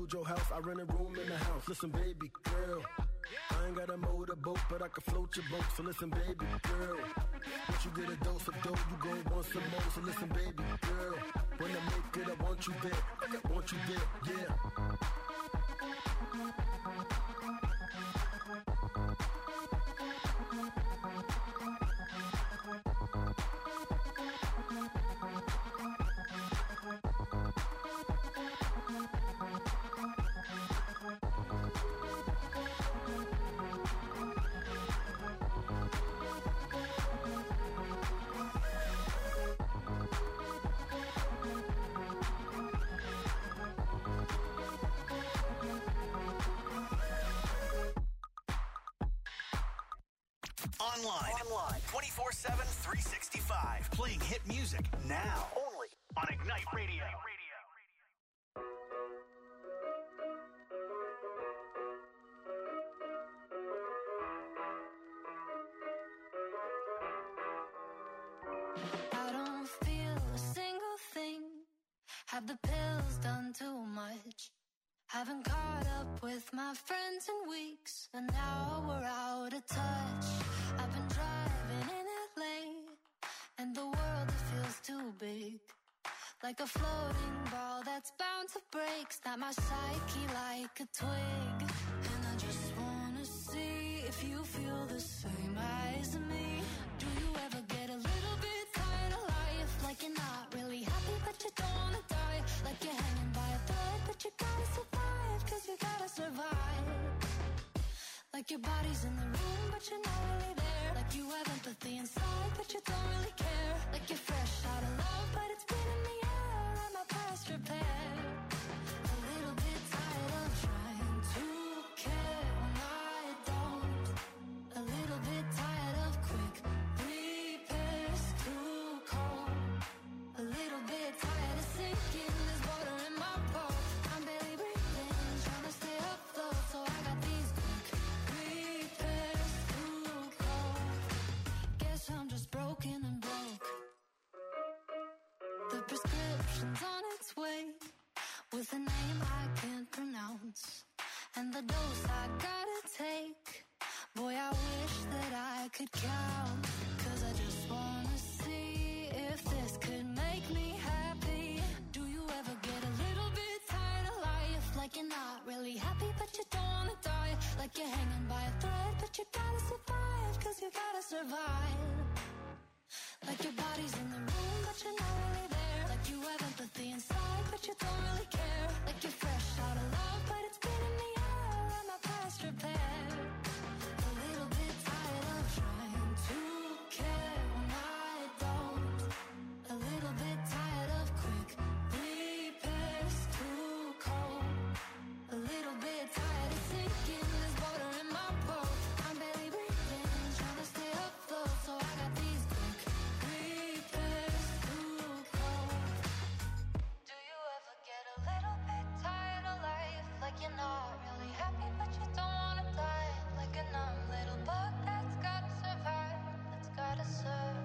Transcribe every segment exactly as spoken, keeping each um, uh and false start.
build your house, I rent a room in the house. Listen, baby girl, I ain't got a motorboat, but I can float your boat. So listen, baby girl, once you get a dose of dough, you gon' want some more. So listen, baby girl, when I make it, I want you there. I want you there, yeah. Online. Online. twenty-four seven, three sixty-five. Playing hit music now. Only on Ignite Radio. I don't feel a single thing. Have the pills done too much? Haven't caught up with my friends in weeks, and now we're out of touch. I've been driving in L A, and the world, it feels too big. Like a floating ball that's bound to break. Snap my psyche like a twig. And I just wanna see if you feel the same as me. Do you ever get a little bit tired of life? Like you're not really happy, but you don't wanna die. Like you're hanging by a thread, but you gotta survive, cause you gotta survive. Like your body's in the room, but you're not really there. Like you have empathy inside, but you don't really care. Like you're fresh out of love, but it's been in the air. I'm a past repair. A little bit tired of trying to care when I don't. A little bit tired of quick repairs, too cold. A little bit tired of sinking, there's water in my boat. I'm barely breathing, trying to stay afloat. So I got these quick repairs, too cold. Guess I'm just broken and broke. The prescription's on its way, with a name I can't pronounce, and the dose I gotta take. Boy, I wish that I could count, cause I just wanna see if this could make me happy. Do you ever get a little bit tired of life? Like you're not really happy, but you don't wanna die. Like you're hanging by a thread, but you gotta survive, cause you gotta survive. Like your body's in the room, but you're not really there. Like you have empathy inside, but you don't really care. Like you're fresh out of love, but it's been in the air. I'm a past repair. A little bit tired of trying to care when I don't. A little bit tired of quick repairs, too cold. A little bit tired of sinking, there's water in my boat. I'm barely breathing, trying to stay afloat. So I got these quick repairs, too cold. Do you ever get a little bit tired of life? Like you're not really happy, but you don't wanna die. Like a numb little bug that's gotta survive, that's gotta survive.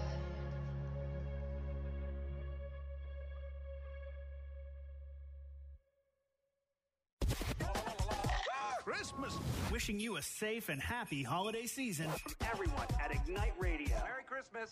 Christmas. Wishing you a safe and happy holiday season. Everyone at Ignite Radio. Merry Christmas.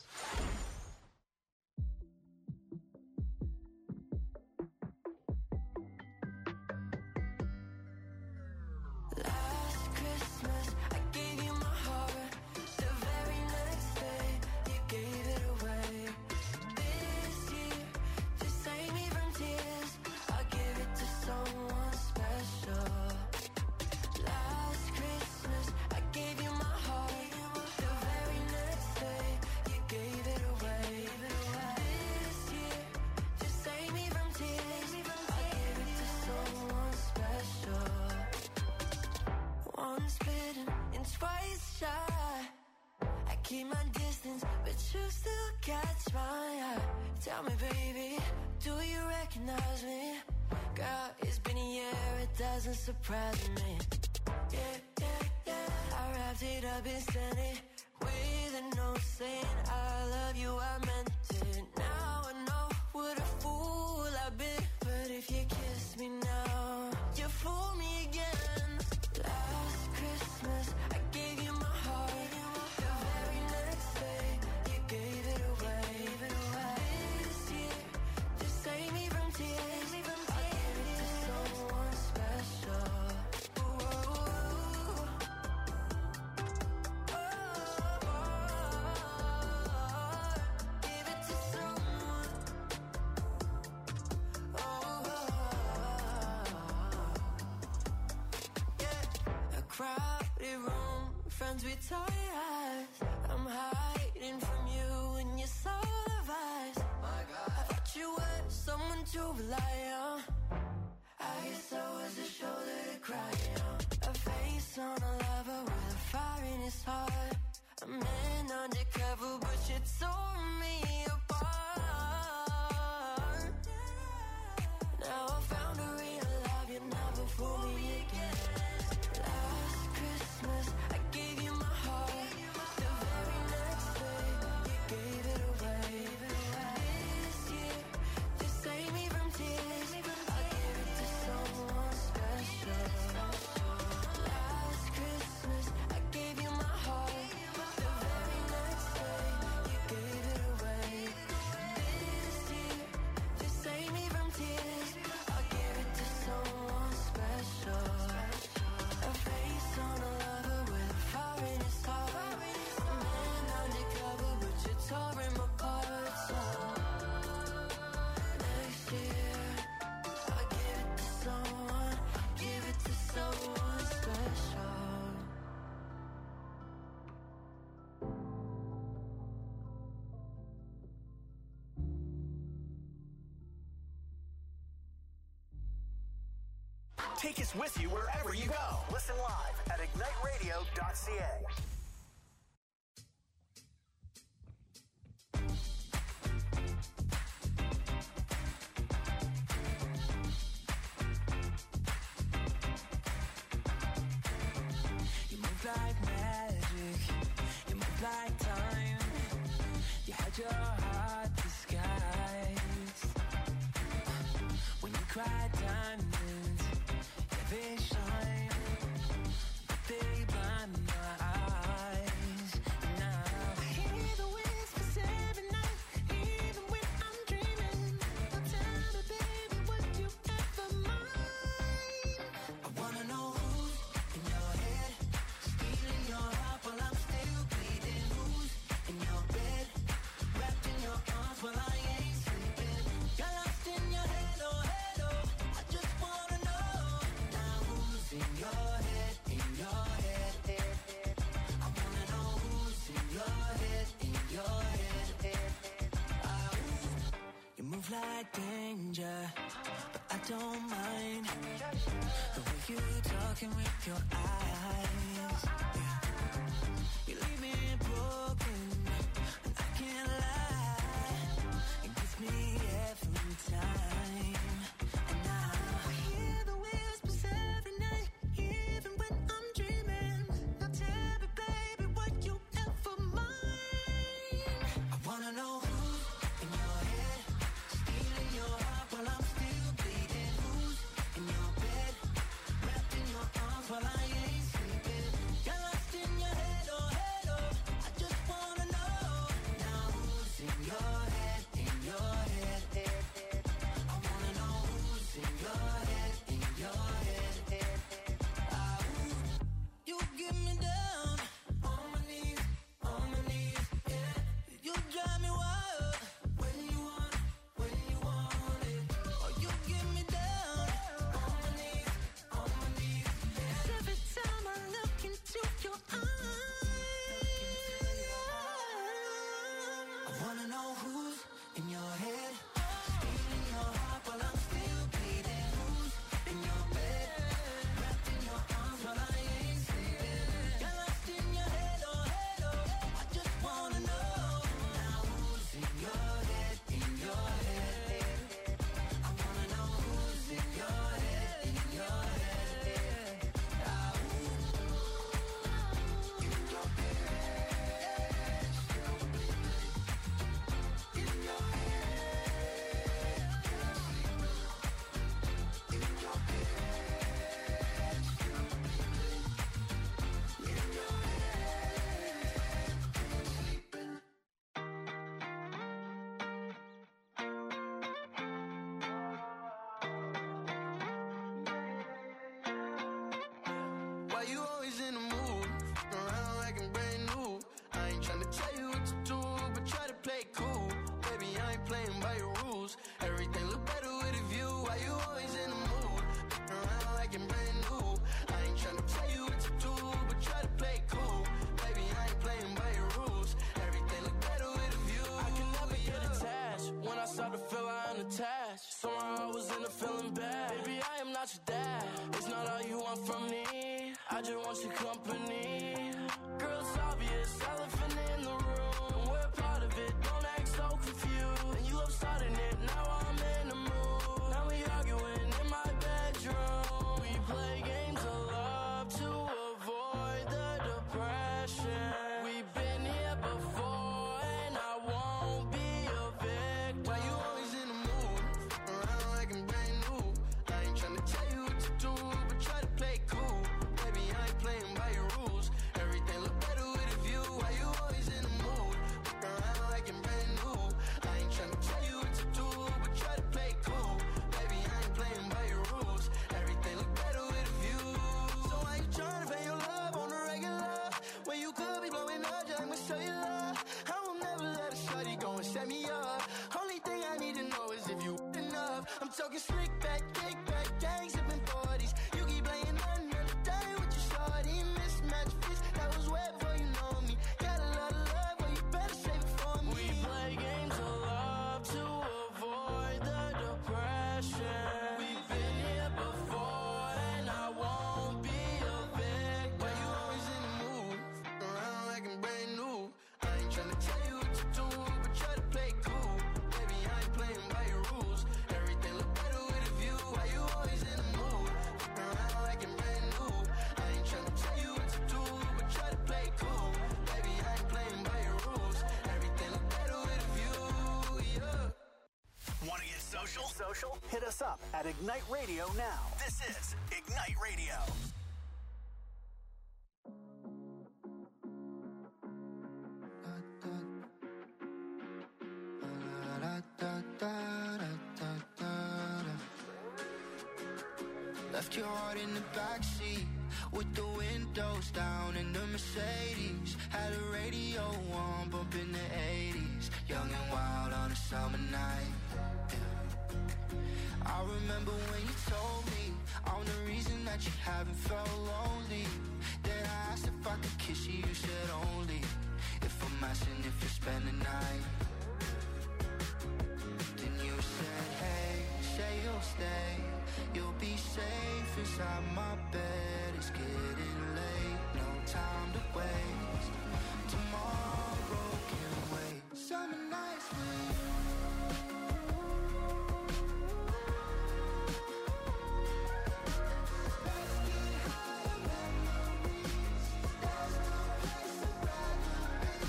Last Christmas, I gave you my heart. The very next day, you gave it away. This year, to save me from tears, I'll give it to someone special. Last Christmas, I gave you my heart. The very next day, you gave it away. This year, to save me from tears, I'll give it to someone special. Once bitten and twice shy. I keep my distance, but you still catch my eye. Tell me, baby, do you recognize me? Girl, it's been a year, it doesn't surprise me. Yeah, yeah, yeah. I wrapped it up and sent it with a note saying I love you, I meant it. Now I know what a fool I've been, but if you kiss me now, you crowded room, friends with tired eyes. I'm hiding from you and your soul of ice. My God, I thought you were someone to rely on. I guess I was a shoulder to cry on. A face on a lover with a fire in his heart. A man undercover, but you tore me apart. Now I found a real love, you never fool me again. Last Christmas, I gave you my heart. The very next day, you gave it away. This year, to save me from tears, I'll give it to someone special. Last Christmas, I gave you my heart. The very next day, you gave it away. This year, to save me from tears, I'll give it to someone special. A face on a lover with a fire in his heart. A man undercover, but you tore him apart. So next year, I'll give it to someone, give it to someone special. Take us with you wherever you go. Listen live at ignite radio dot c a. You move like magic, you move like time. You had your heart disguised. When you cried diamonds, yeah, they shine, but they blind my eyes. Now I hear the whispers every night, even when I'm dreaming. Now tell me, baby, would you ever mind? I wanna know who's in your head, stealing your heart while I'm still bleeding. Who's in your bed, wrapped in your arms while I ain't sleeping. Got lost in your head, oh head, oh. I just wanna know now who's in your head, in your head, head, head. I wanna know who's in your head, in your head, head, head. Ah, ooh. You move like danger, but I don't mind the way you talking with your eyes. Yeah. You leave me broken, and I can't lie. It gets me every time. And now I hear the whispers every night, even when I'm dreaming. Now tell me, baby, would you ever mind? I wanna know who's in your head, stealing your heart while I'm still bleeding. Who's in your bed, wrapped in your arms while I ain't sleeping. Got lost in your head, oh head, oh. I just wanna know now who's in your head, in your head, head, head. I wanna know who's in your head, in your head, head, head. Ah, ooh. You get me down on my knees, on my knees, yeah. You drive me wild when you want it, when you want it. Oh, you get me down on my knees, on my knees, yeah. Every time I look into your eyes, I wanna know who's in your head, stealing your heart while I'm still bleeding. Who's in your bed, wrapped in your arms while I ain't sleeping. Got lost in your head, oh head, oh. I just wanna know now who's in your head, in your head, head, head. I wanna know who's in your head, in your head, head. Ah, ooh. In your head, in your Why you always in the mood? Around like I'm brand new. I ain't tryna tell you what to do, but try to play it cool. Baby, I ain't playing by your rules. Everything look better with a view. Why you always in the mood? Around like like I'm brand new. I ain't tryna tell you what to do, but try to play cool. Baby, I ain't playing by your rules. Everything look better with a view. I can never get attached. When I start to feel I'm attached, somehow I was in a feeling bad. Baby, I am not your dad. It's not all you want from me. I just want your company. Girl, it's obvious, elephant in the room. We're part of it, don't act so confused. And you love starting it, now I'm in the mood. Now we arguing in my bedroom. We play games of love to avoid the depression. We've been here before and I won't be a victim. Why you always in the mood? Around like I'm brand new. I ain't tryna tell you what to do, but try to play cool. Baby, I ain't playing by your rules. Everything look better with a view. Why you always in the mood? Around like I'm brand new. I ain't tryna tell you what to do, but try to play cool. Baby, I ain't playing by your rules. Everything look better with a view. So why you tryna pay your love on the regular? When you could be blowing up, just I'ma show you love. I will never let a shorty go and set me up. Only thing I need to know is if you enough. I'm talking slick back, kick back, gang sipping forties. You keep playing another day with your shorty. Mismatch fist, that was wet before you know me. Got a lot of love, but you better save it for me. We play games of love to avoid the depression. We've been here before and I won't be a victim. Why you always in the mood? Around like I'm brand new. I ain't tryna tell you what to do, but try to play cool. Baby, I ain't playing by your rules. Everything look better with a view. Why you always in the mood? Around like I'm brand new. I ain't tryna tell you what to do, but try to play cool. Baby, I ain't playing by your rules. Everything look better with a view, yeah. Want to get social? Social? Hit us up at Ignite Radio now. This is Ignite Radio. Left your heart in the backseat with the windows down in the Mercedes. Had a radio on, bumping the eighties. Young and wild on a summer night. Yeah. I remember when you told me I'm the reason that you haven't felt lonely. Then I asked if I could kiss you, you said only if I'm asking if you spend the night. Then you said, hey, say you'll stay. You'll be safe inside my bed. It's getting late, no time to waste. Tomorrow can wait. Summer nights with you. Let's get higher memories. There's no place I'd rather be.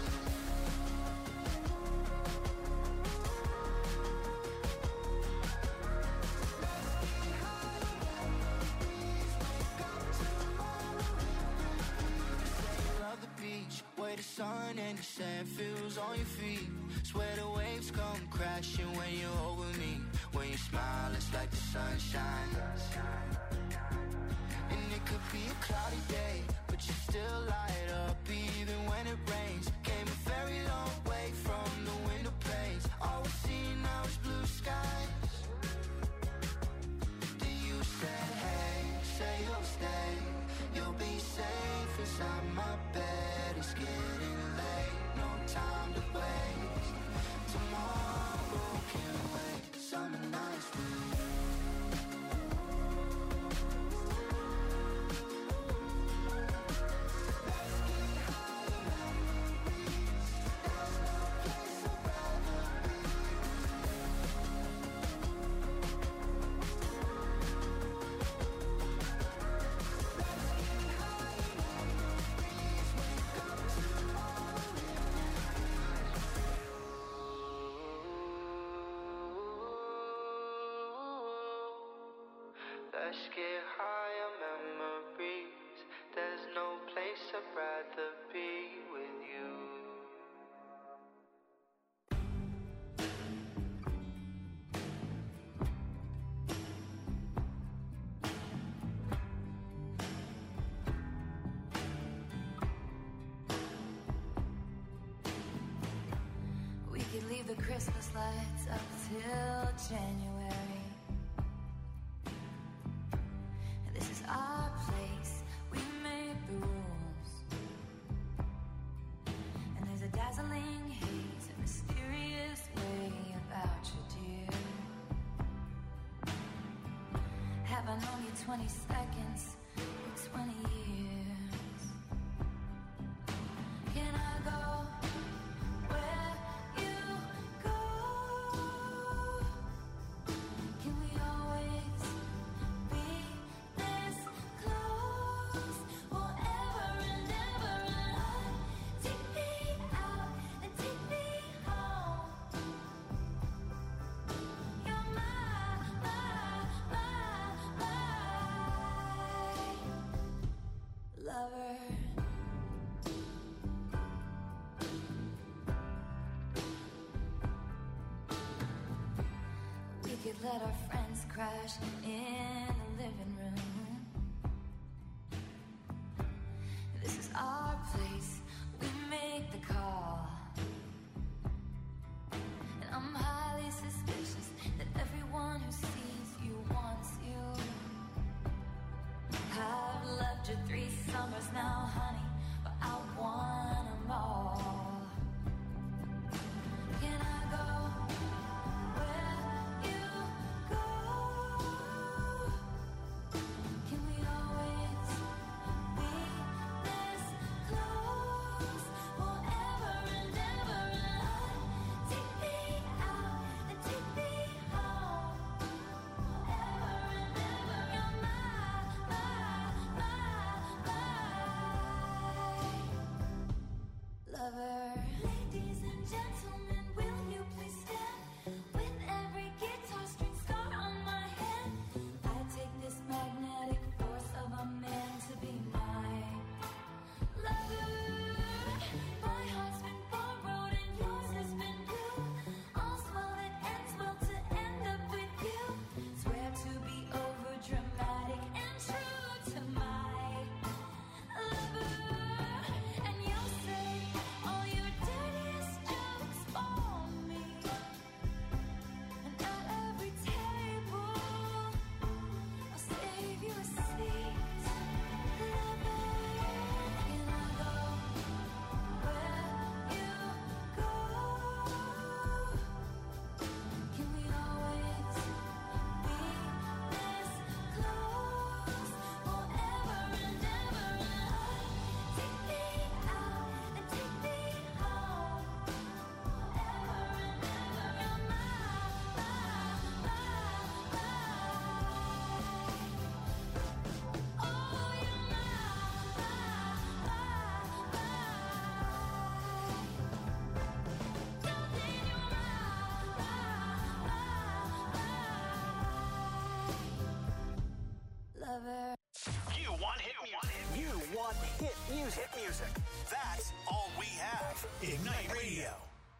Way the sun and the sand feels on your feet. Swear the waves come crashing when you're over me. When you smile, it's like the sunshine. And it could be a cloudy day, but you still light up even when it rains. Came a very long way from the window panes. All we're seeing now is blue skies. Then you said, hey, say you'll stay. You'll be safe inside my bed. It's getting late, no time to waste. Tomorrow can wait. Summer nights with you. Let's get higher memories. There's no place I'd rather be. Let's get higher memories. Wake up tomorrow. Let's get higher memories. There's no place I'd rather be with you. We could leave the Christmas lights up till January. I known you twenty seconds or twenty years? Can I go where you go? Can we always be this close forever and ever? And take me out and take me home. You're my, my, my, my lover. We could let our friends crash in the living room. This is our place, we make the call. And I'm highly suspicious that everyone who sees you wants you. I've loved you three summers now, honey, but I want them all. Can I go where you go? Can we always be this close forever and ever? And take me out and take me home forever and ever. You're my, my, my, my lover. Ladies and gentlemen, will you please stand? With every guitar string scar on my hand, I take this magnetic force of a man to be my lover. My heart's been borrowed and yours has been blue. All's well that ends well to end up with you. Swear to be over dramatic and true to my lover. And you'll say all your dirtiest jokes for me. And at every table, I'll save you a seat, lover. Can I go where you go? Can we always be this close forever and ever? Take me out and take me home forever and ever. You're my, my, my, my. Oh, you're my, my, my, my. Darling, you're my, my, my, my lover. You want hit music. You want hit music. Hit music. That's all we have. Ignite Radio.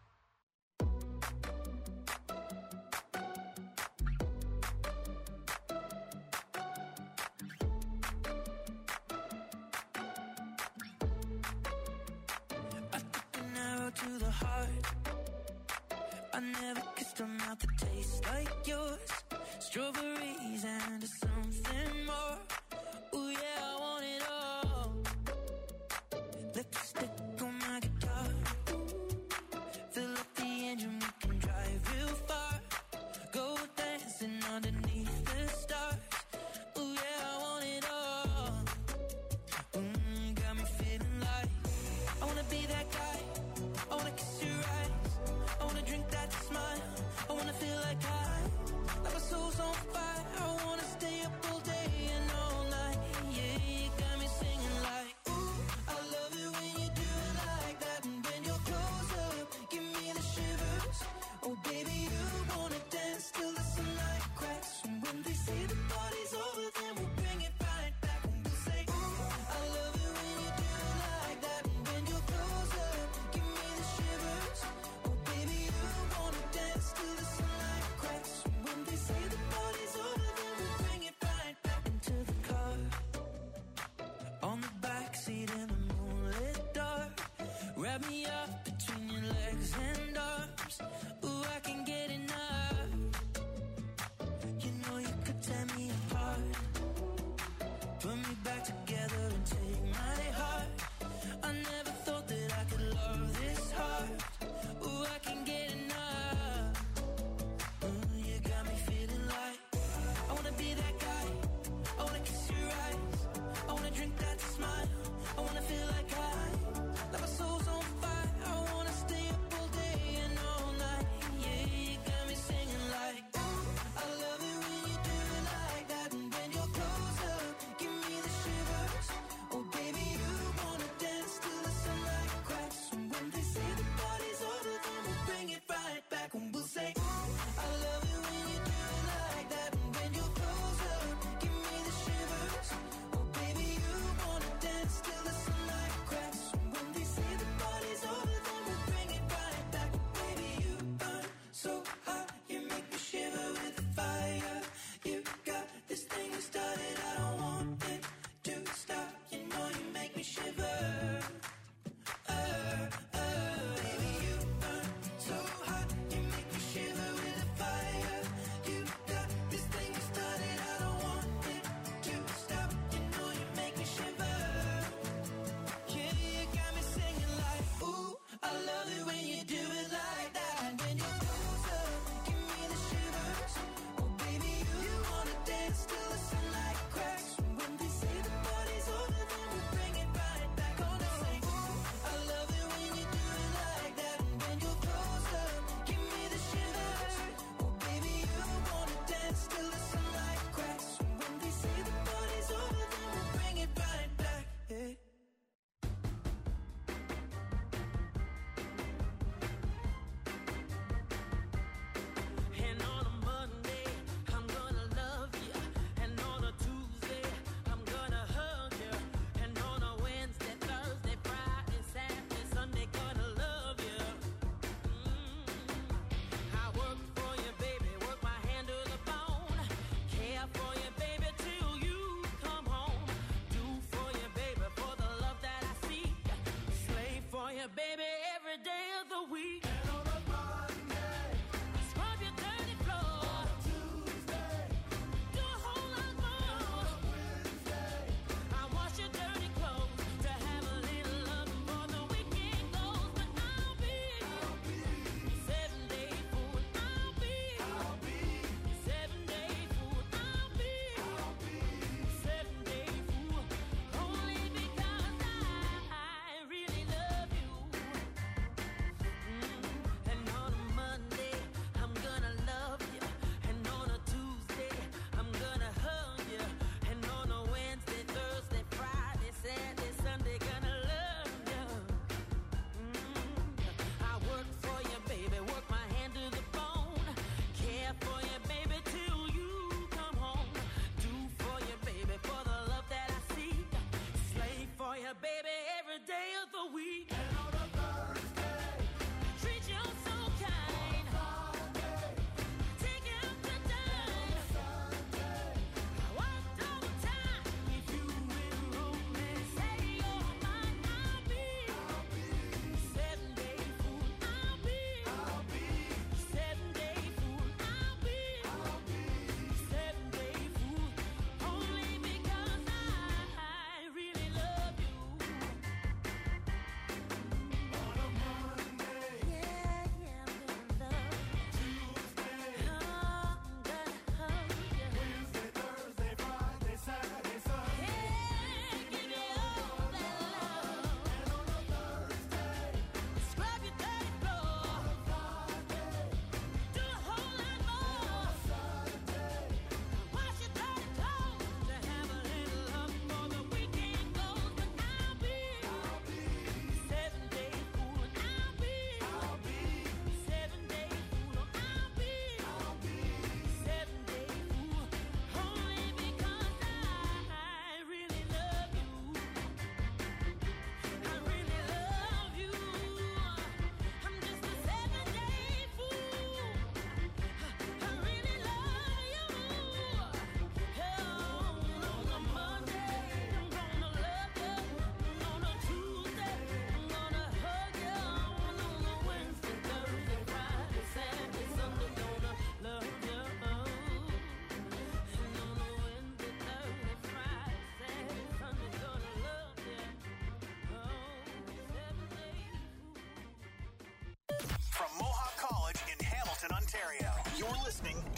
An arrow to the heart. I never kissed a mouth that tastes like yours. Strawberries and something more. Ooh yeah, I want it all. Lipstick on my guitar. Fill up the engine, we can drive real far. Go dancing underneath the stars. Ooh yeah, I want it all. Mm, got me feeling like I wanna be that guy. I wanna kiss your eyes. I wanna drink that smile. I wanna feel like I, like my soul's on fire. I wanna stay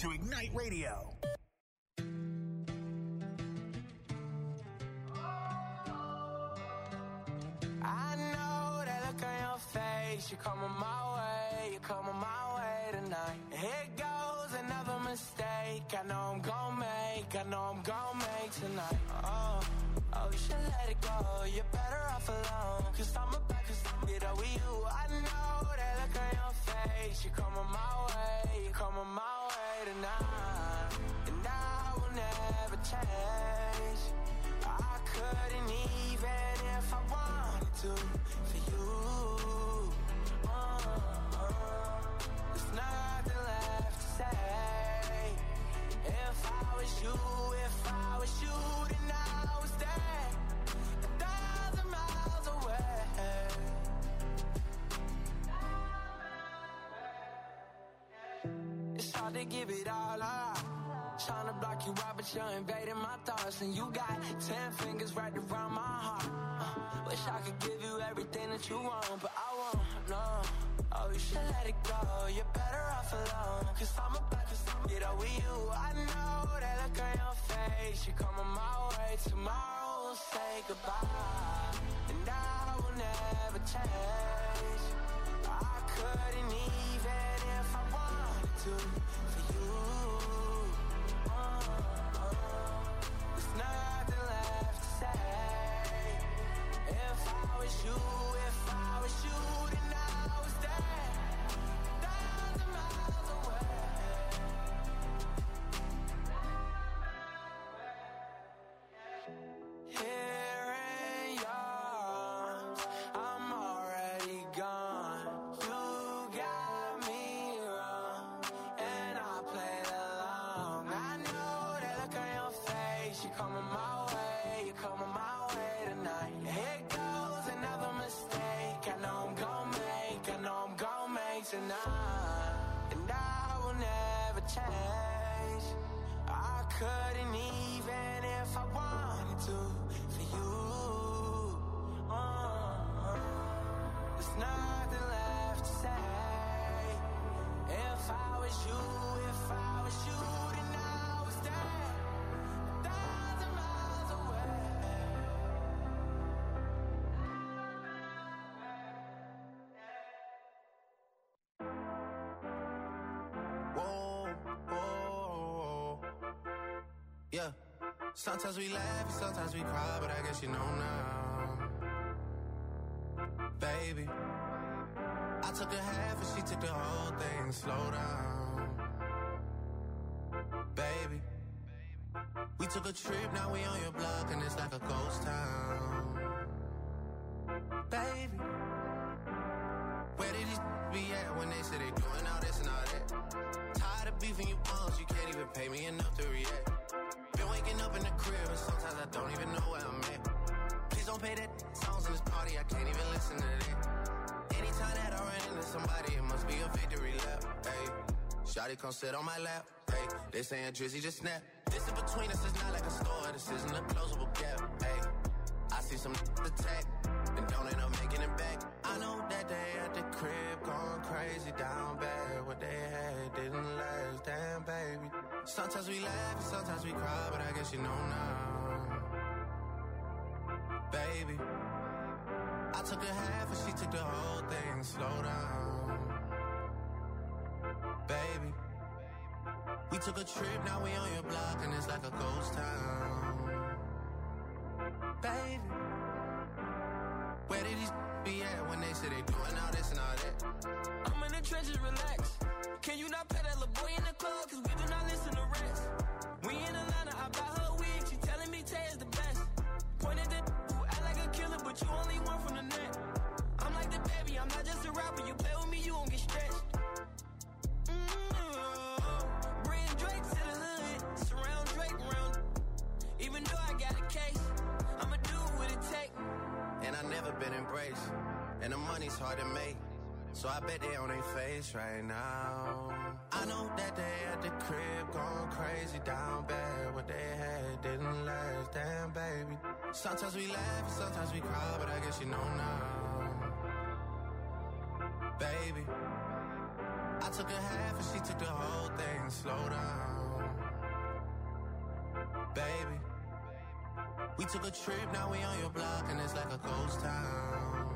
to Ignite Radio. I know that look on your face. You're coming my way, you're coming my way tonight. Here goes another mistake. I know I'm gon' make, I know I'm gon' make tonight. Oh, oh, you should let it go. You're better off alone. Cause I'm about to get over you. I know that look on your face. You're coming my way, you're coming my way tonight. And I will never change. I couldn't even if I wanted to for you. Uh, uh, there's nothing left to say. If I was you, if I was you, then I was there, a thousand miles away. It's hard to give it all up. Trying to block you out, but you're invading my thoughts. And you got ten fingers right around my heart. uh, Wish I could give you everything that you want, but I won't, no. Oh, you should let it go. You're better off alone. Cause I'm about to get over you. I know that look on your face. You're coming my way. Tomorrow we'll say goodbye. And I will never change. I couldn't even if I wanted to for you. Nothing left to say. If I was you, if I was you, then I was there, a thousand miles away. Here in your arms, I'm already gone. You got me wrong, and I played along. I know that look on your face. You're coming my way, you're coming my way tonight. Here goes another mistake. I know I'm gon' make, I know I'm gon' make tonight. And I will never change. I couldn't even if I wanted to for you. Uh, there's nothing left to say. If I was you, if I was you, then I was there. Yeah, sometimes we laugh, sometimes we cry, but I guess you know now. Baby, I took a half and she took the whole thing. Slow down. Baby, we took a trip, now we on your block and it's like a ghost town. Baby, where did these be at when they say they doing all this and all that? Tired of beefing you bums, you can't even pay me enough to react. Been waking up in the crib and sometimes I don't even know where I'm at. Please don't pay that songs in this party, I can't even listen to that. Anytime that I run into somebody, it must be a victory lap. Hey, shawty come sit on my lap. Hey, they saying Drizzy just snap. This in between us is not like a store, this isn't a closable gap. Hey, I see some attack and don't end up making it back. I know that they at the crib going crazy down bad. What they had didn't last, damn baby. Sometimes we laugh and sometimes we cry, but I guess you know now. Baby, I took a half and she took the whole thing. Slow down. Baby, we took a trip, now we on your block and it's like a ghost town. Baby, where did these be at when they say they doing all this and all that? I'm in the trenches, relax. Can you not pay that little boy in the club? Cause we do not listen to rest. We in Atlanta, I buy her wig. She telling me Tay is the best. Pointed at who act like a killer, but you only one from the net. I'm like the baby, I'm not just a rapper. You play with me, you won't get stretched. Mm-hmm. Bring Drake to the hood. Surround Drake around. Even though I got a case, I'ma do what it take. And I never been embraced, and the money's hard to make. So I bet they on their face right now. I know that they at the crib going crazy down bad. What they had didn't last, damn baby. Sometimes we laugh, sometimes we cry, but I guess you know now. Baby, I took a half and she took the whole thing. Slow down, baby. We took a trip, now we on your block and it's like a ghost town.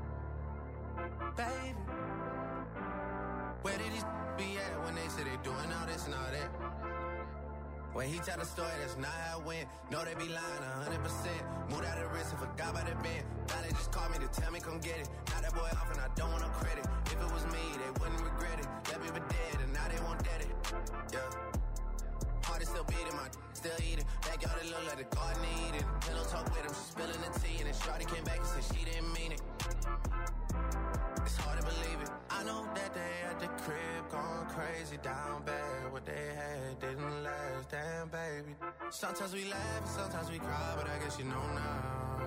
Baby, where did these be at when they say they doing all this and all that? When he tell the story, that's not how it went. No, they be lying one hundred percent. Moved out of the risk and forgot about the bend. Now they just call me to tell me come get it. Now that boy off and I don't want no credit. If it was me, they wouldn't regret it. Left me for dead and now they won't dead it. Yeah. Heart is still beating, my still eating. Backyard it look like the garden eating. Pillow talk with him, she spilling the tea. And then Shawty came back and said she didn't mean it. It's hard to believe it. I know that they at the crib going crazy down bad. What they had didn't last, damn baby. Sometimes we laugh and sometimes we cry, but I guess you know now,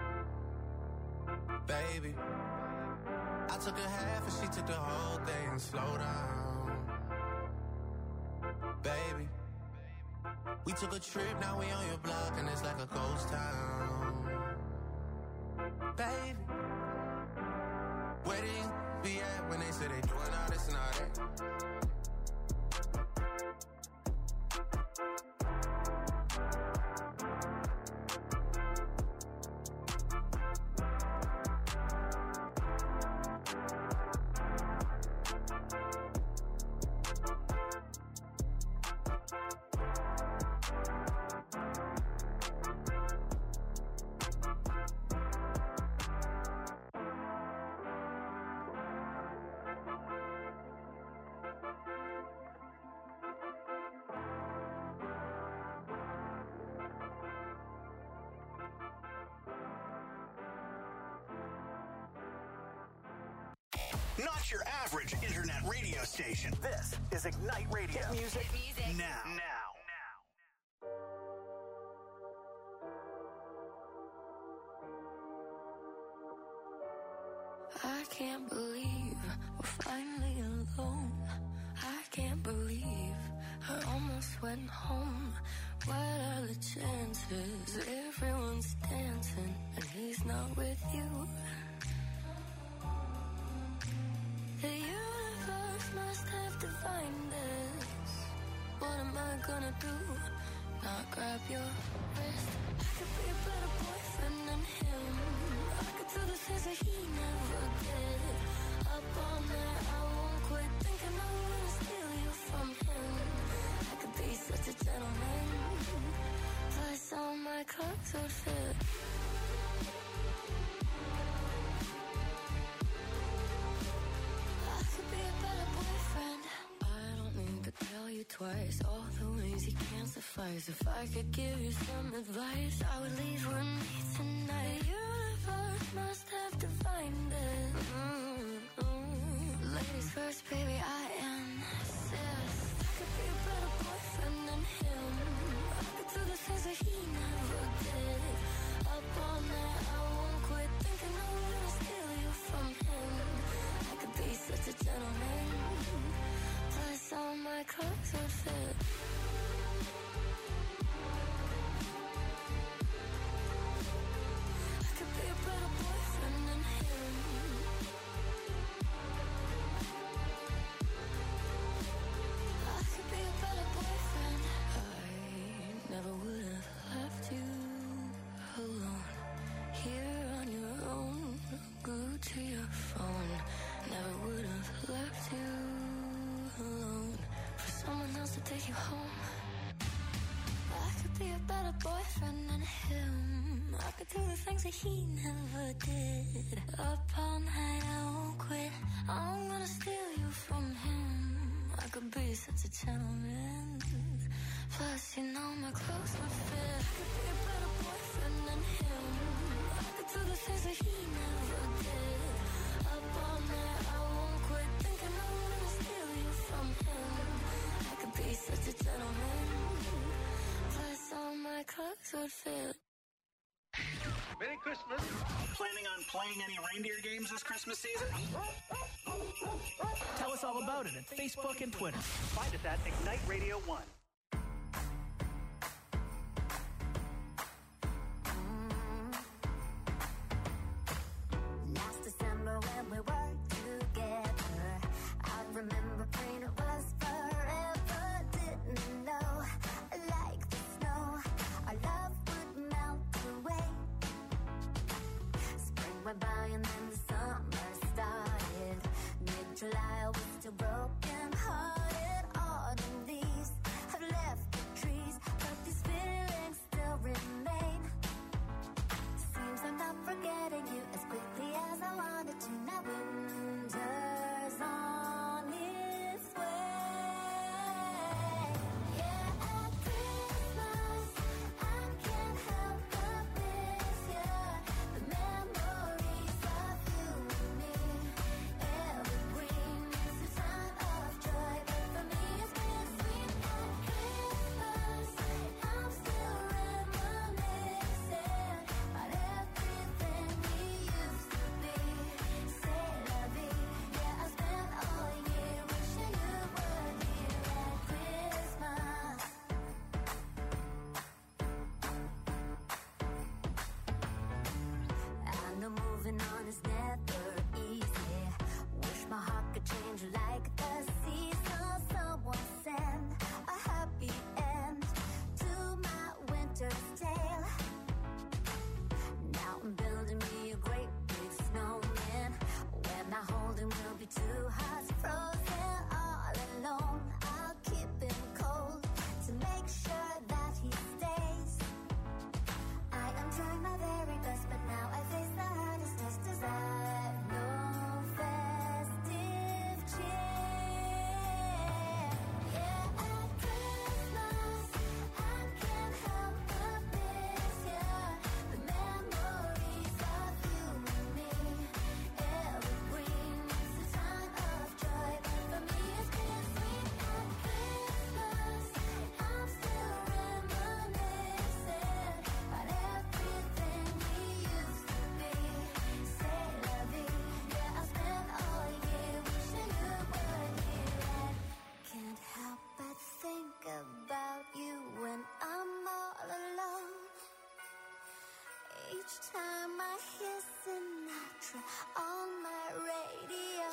baby. I took a half and she took the whole thing. Slow down, baby. We took a trip, now we on your block and it's like a ghost town, baby. Where they be at when they say they doing all this and all that? Not your average internet radio station. This is Ignite Radio. Hit music, music. Now. Now. I can't believe we're finally alone. I can't believe I almost went home. What are the chances? Everyone's dancing and he's not with you. The universe must have divined this. What am I gonna do? Not grab your wrist. I could be a better boyfriend than him. I could do the things that he never did. Up all night, I won't quit thinking I'm gonna steal you from him. I could be such a gentleman. Plus all my clothes would fit. Tell you twice, all the ways you can't suffice. If I could give you some advice, I would leave with me tonight. The universe must have divined it. Mm-hmm. Ladies first, baby, I insist. I could be a better boyfriend than him. I could do the things that he never did. Up all night, I won't quit thinking I'm gonna steal you from him. I could be such a gentleman. Plus all my clothes would fit. I could be a better boyfriend than him. I could be a better boyfriend. I never would have left you alone. Here on your own, glued to your phone. Never would have left you alone for someone else to take you home. I could be a better boyfriend than him. I could do the things that he never did. Up all night, I won't quit. I'm gonna steal you from him. I could be such a gentleman. Plus, you know my clothes would fit. I could be a better boyfriend than him. I could do the things that he never did. Up all night, I won't quit thinking I'm gonna steal you from him. I could be such a gentleman. Plus all my clothes would fit. Merry Christmas. Planning on playing any reindeer games this Christmas season? Tell us all about it at Facebook and Twitter. Find us at Ignite Radio one. Last December when we were together, I remember praying time I hear Sinatra on my radio,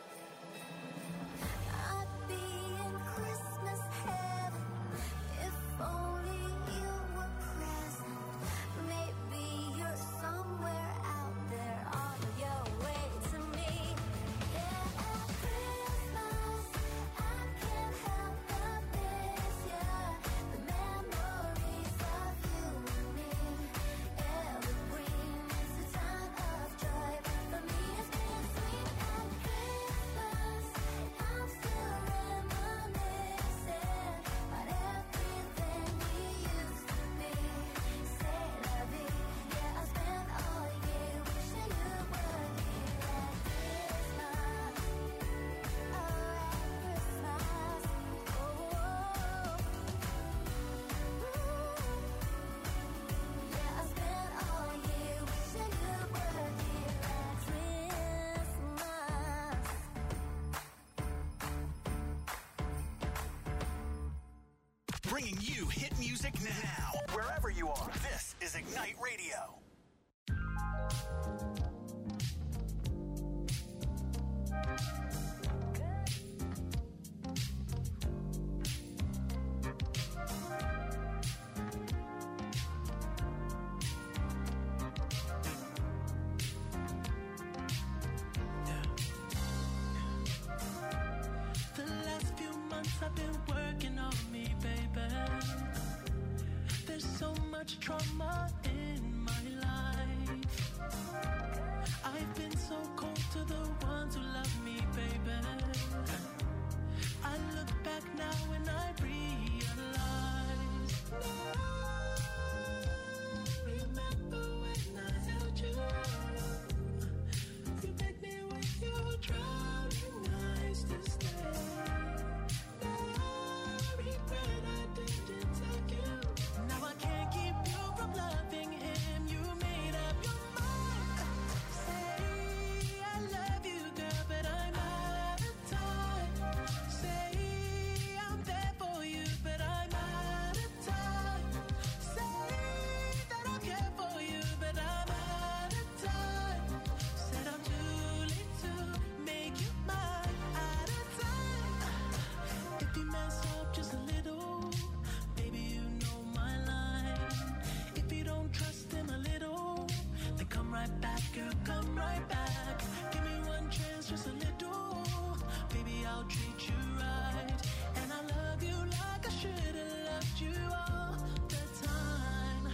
I'd be in Christmas heaven if only you were present. Maybe you're somewhere out there on your way to me. Yeah, at Christmas I can't help but miss you. The memories of you and me, evergreen. It's a time of joy. For me it's been sweet at Christmas. I'm still reminiscing about everything we used to be. C'est la vie. Yeah, I spent all year wishing you were here at Christmas. Oh, at Christmas. Oh, yeah, I spent all year wishing you were here at Christmas. Bringing you hit music now, wherever you are. This is Ignite Radio. The last few months I've been working on me, baby. There's so much trauma in my life. I've been so cold to the ones who love me, baby. I look back now and I realize. Remember when I held you? You begged me with your drowning eyes to stay. No regret I didn't take you. Now I can't keep you from loving him. You made up your mind. Say I love you, girl, but I'm out of time. Say I'm there for you, but I'm out of time. Say that I care for you, but I'm out of time. Said I'm too late to make you mine. Out of time. If you mess up just a little, baby, you know my line. If you don't trust him a little, then come right back, girl, come right back. Give me one chance, just a little. Baby, I'll treat you right. And I love you like I should have loved you all the time.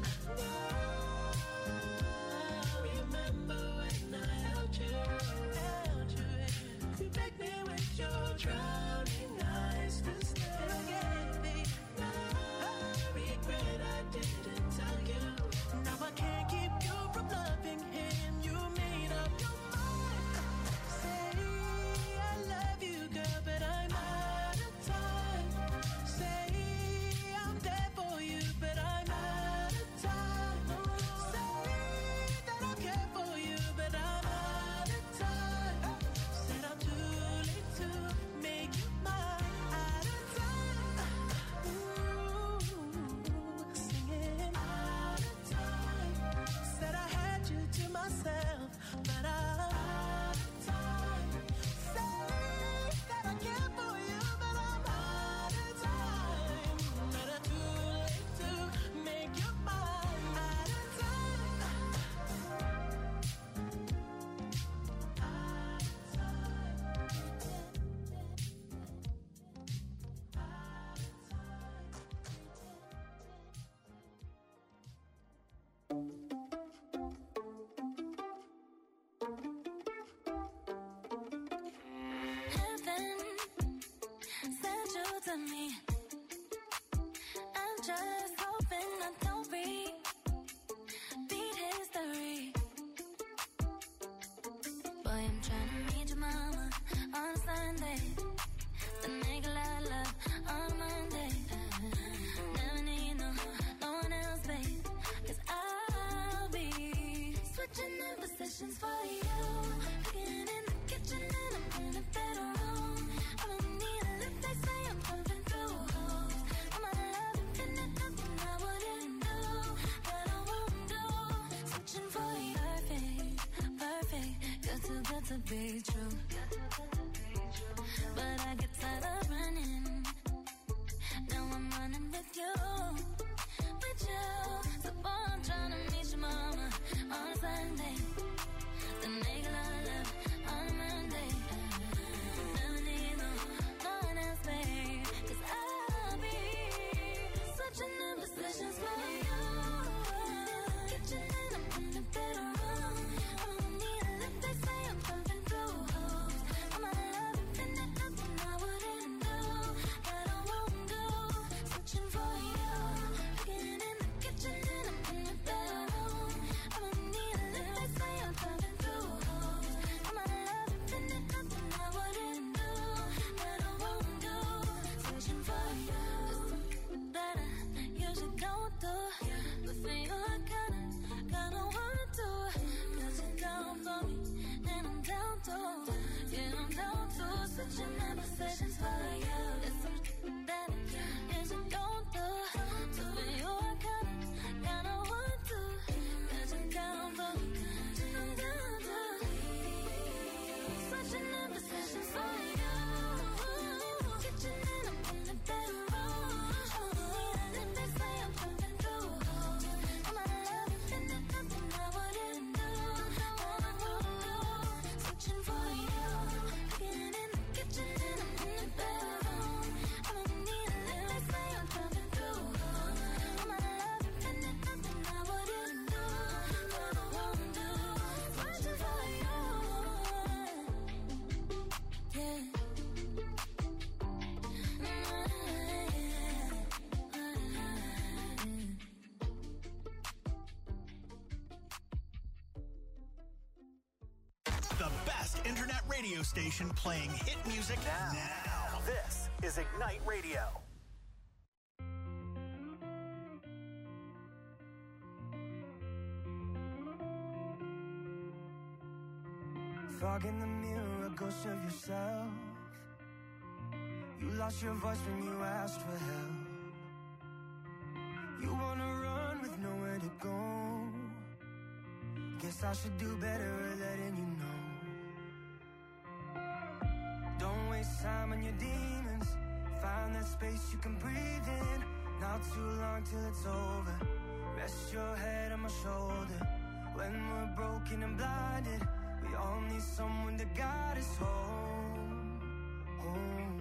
Now, remember when I held you, held you. You begged me with your drowning eyes to stay. No regret I didn't tell you. Now I can't keep you from loving him. You made up your mind. Say I love you, girl, but I'm out of time. Say I'm there for you, but I'm out of time. Say that I care for you, but I'm out of time. Said I'm too late to make you mine. Out of time. Ooh, singing out of time. Said I had you to myself, but I'm out of time. Say that I care for you, but I'm out of time. But I'm too late to make you mine. Out of time. Out of Heaven sent you to me. I'm just hoping I don't repeat history. Boy, I'm trying to meet your mama on Sunday. The nigga I love on Monday. Never need no, no one else, babe. Cause I'll be switching in positions for you. Cooking in the kitchen and I'm in a better room. I don't need a lift, they say I'm pumping through holes. I'm out of love, infinite, nothing I wouldn't do, that I won't do. Switching for you. The best internet radio station playing hit music now. now. This is Ignite Radio. Fog in the mirror, a ghost of yourself. You lost your voice when you asked for help. You wanna run with nowhere to go. Guess I should do better at letting you know. Don't waste time on your demons. Find that space you can breathe in. Not too long till it's over. Rest your head on my shoulder. When we're broken and blinded, we all need someone to guide us home, home.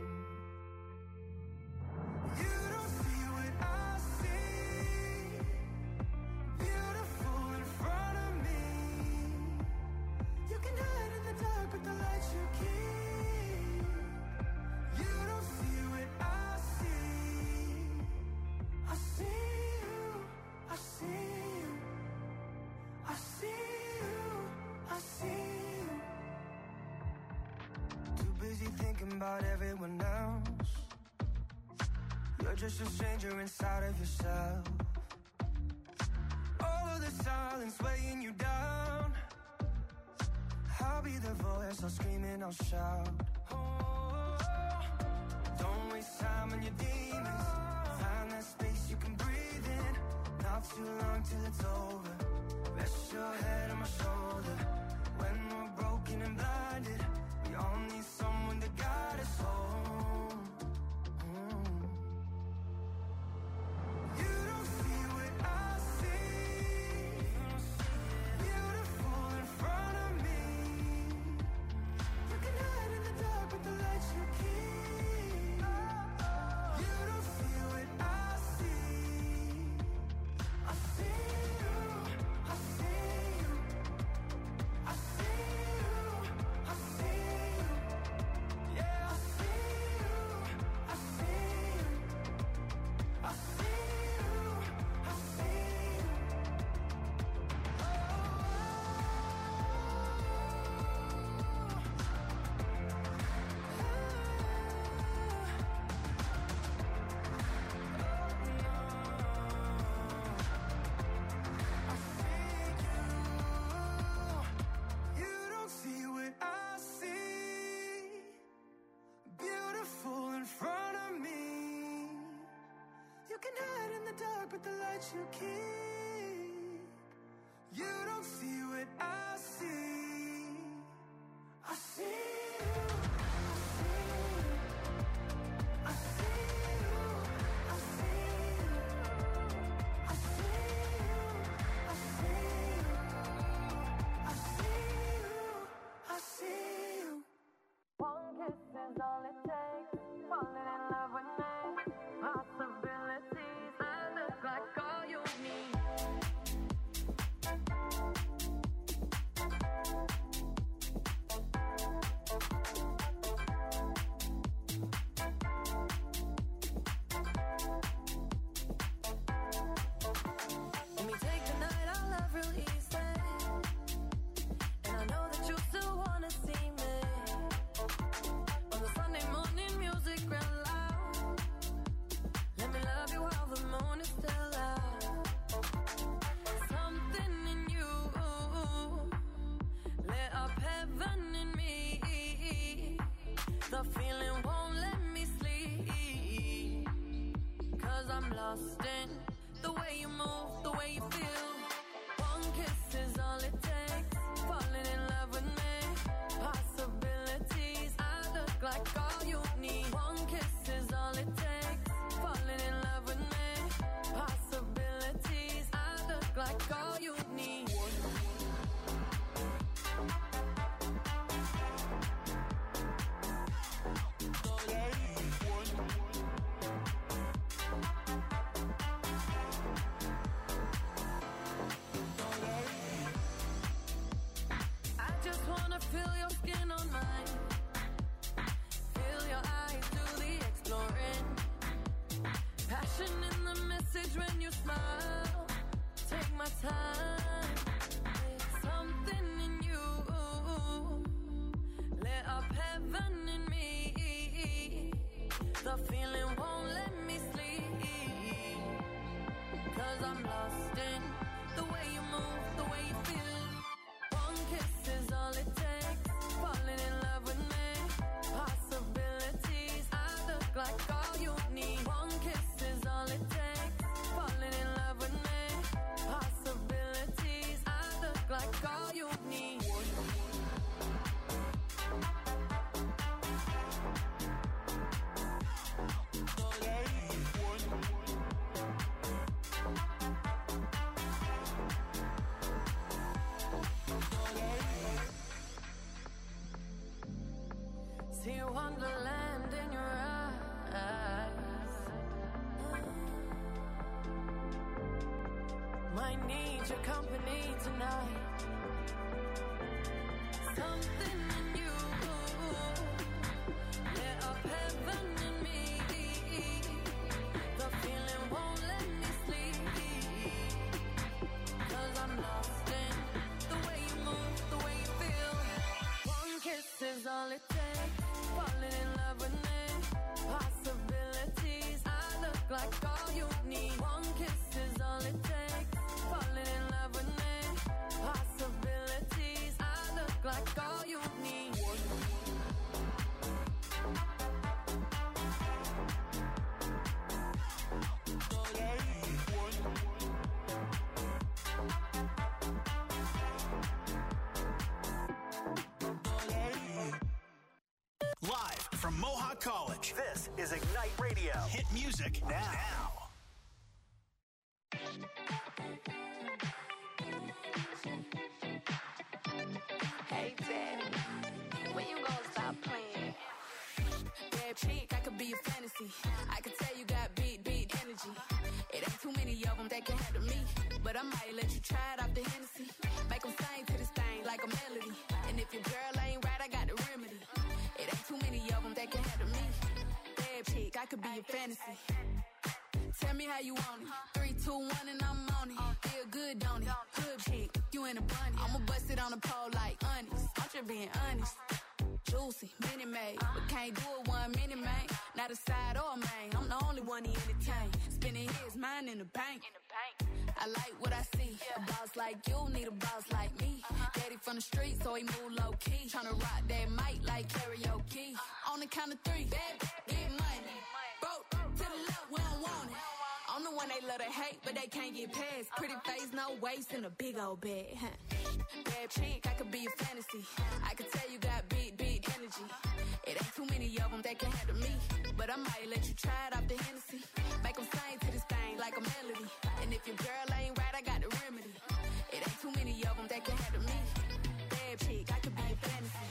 You don't see what I see. Beautiful in front of me. You can hide in the dark with the lights you keep. You don't see what I see. I see you, I see you, I see you, I see you. Too busy thinking about everyone else. You're just a stranger inside of yourself. All of the silence weighing you down. I'll be the voice, I'll scream and I'll shout. Oh, don't waste time on your demons. Find that space you can breathe in. Not too long till it's over. Rest your head on my shoulder. When we're broken and blinded, we all need someone to guide us home. Mm. You don't see what I see. Beautiful in front of me. You can hide in the dark with the lights you keep. You don't see what I see. I see you, I see you, I see you, I see you. Yeah, I see you, I see you, I see you, I see you. You don't see what I see. Beautiful in front of me. You can hide in the dark with the lights you keep. You don't see what I see. I see you, I see you, I see you, I see you, I see you, I see you, I see you, I see you. One kiss is all it takes. Falling in love with me. Possibilities. I look like all you need. Let me take the night, I love real easy. And I know that you still wanna see me. On the Sunday morning, music real loud. Let me love you while the moon is still out. Something in you lit up heaven in me. The feeling won't let me sleep. Cause I'm lost in the way you move, the way you feel. One kiss is all it takes. Falling in love with me. Possibilities. I look like all you need. One kiss is all it takes. Falling in love with me. Possibilities. I look like all you need. I just wanna feel your skin on mine. Feel your eyes do the exploring. Passion in the message when you smile. Take my time. Something in you I'm lost in the way you move, the way you feel. One kiss is all it takes. Falling in love with me. Possibilities. I look like all you need. One kiss is all it takes. Falling in love with me. Possibilities. I look like all you need. See wonderland in your eyes. Might need your company tonight. Something in you lit up heaven in me. The feeling won't let me sleep. Cause I'm lost in the way you move, the way you feel. One kiss is all it takes. Falling in love with me. Possibilities. I look like all you need. One kiss is all it takes. Falling in love with me. Possibilities. I look like all you need. Live from Mohawk College, this is Ignite Radio. Hit music now. Hey, Daddy, when you gonna stop playing? Bad chick, I could be a fantasy. I could tell you got beat, beat energy. It ain't too many of them that can handle me. But I might let you try it off the Hennessy. Make them sing to this thing like a melody. And if your girl ain't right, I got the remedy. It ain't too many of them that can handle me. Bad chick, I could be a fantasy. Tell me how you want it. Three, two, one, and I'm on it. Feel good, don't it? Hood chick, you in a bunny. I'ma bust it on the pole like honest. I'm just being honest. Juicy, mini made, but can't do it one minute, man. Not a side or a main. I'm the only one he entertain. Spending his mind in the bank. I like what I see. A boss like you need a boss like me. Daddy from the street, so he move low key. Tryna rock that mic like karaoke. On the count of three, baby, get money. Broke to the left, we don't want it. I'm the one they love to hate, but they can't get past. Pretty face, no waist, and a big old bag. Huh? Bad chick, I could be a fantasy. I could tell you got beat, beat energy. It ain't too many of them that can handle me. But I might let you try it off the Hennessy. Make them sing to this thing like a melody. And if your girl ain't right, I got the remedy. It ain't too many of them that can handle me. Bad chick, I could be a fantasy.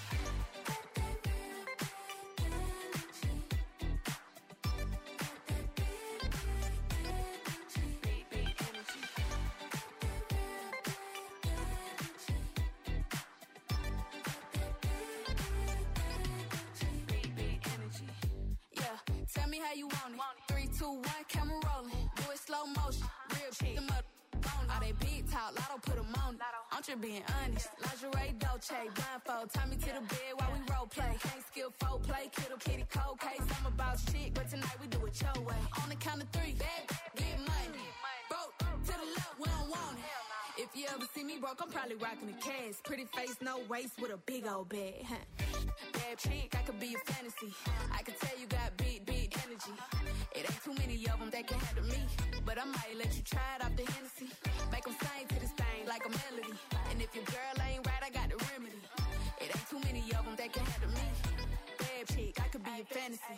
Tell me how you want it. Three, two, one, camera rolling. Do it slow motion. Real chick. Them up on all they big talk. Lotto put them on it. I'm just being honest. Lingerie, Dolce, blindfold. Tie me to the bed while we role play. Can't skill folk play. Kiddo, kitty, cold case. I'm about shit, but tonight we do it your way. On the count of three, bad, get money. Broke to the left, we don't want it. If you ever see me broke, I'm probably rocking the cash. Pretty face, no waist, with a big old bag. Huh? Bad chick, I could be a fantasy. I could tell you got beat, beat energy. It ain't too many of them that can handle me. But I might let you try it off the Hennessy. Make them sing to this thing like a melody. And if your girl ain't right, I got the remedy. It ain't too many of them that can handle me. Bad chick, I could be a fantasy.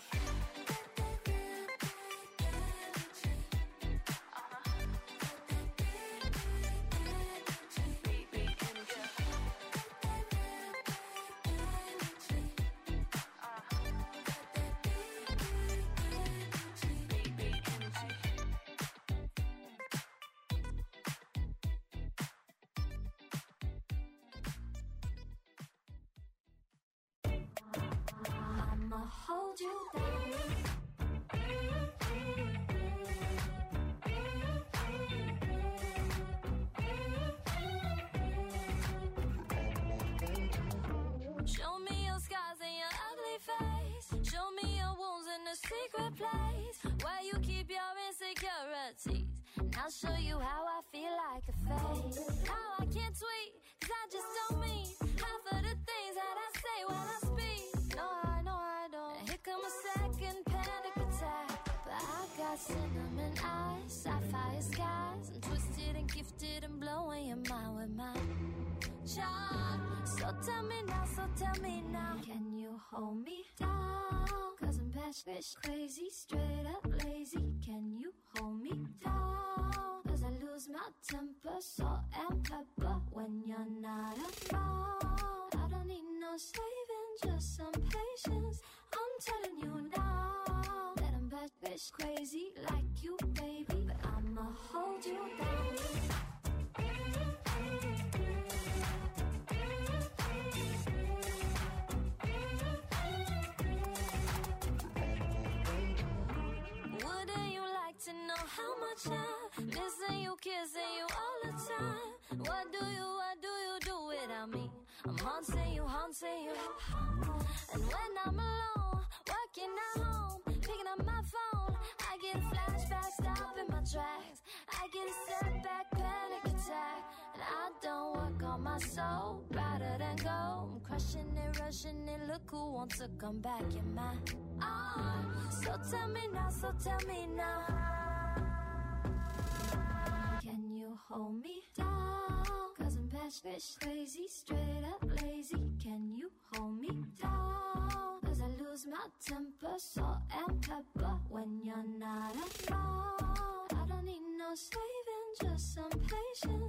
Hold you down. Show me your scars and your ugly face. Show me your wounds in a secret place where you keep your insecurities. Now show you how I feel like a fake. How I can't tweet, cause I just don't mean half of the things that I say when I speak. No, I know I don't. And here come a second panic attack. But I got cinnamon eyes, sapphire skies. I'm twisted and gifted and blowing your mind with my charm. So tell me now, so tell me now, can you hold me down? Cause I'm batshit crazy, straight up lazy. Can you hold me down? Cause I lose my temper, salt and pepper when you're not around. I don't need no saving, just some patience. I'm telling you now that I'm batshit crazy like you, baby. But I'ma hold you down. To know how much I missing you, kissing you all the time. What do you, what do you do without me? I'm haunting you, haunting you. And when I'm alone, working at home, picking up my phone, I get a flashback, stopping my tracks. I get a setback, panic attack. And I don't work on my soul, rather than go. I'm crushing it, rushing it, look who wants to come back in my arms. So tell me now, so tell me now, can you hold me down? Cause I'm batshit crazy, straight up lazy. Can you hold me down? Cause I lose my temper, salt and pepper when you're not around. I don't need no saving, just some patience.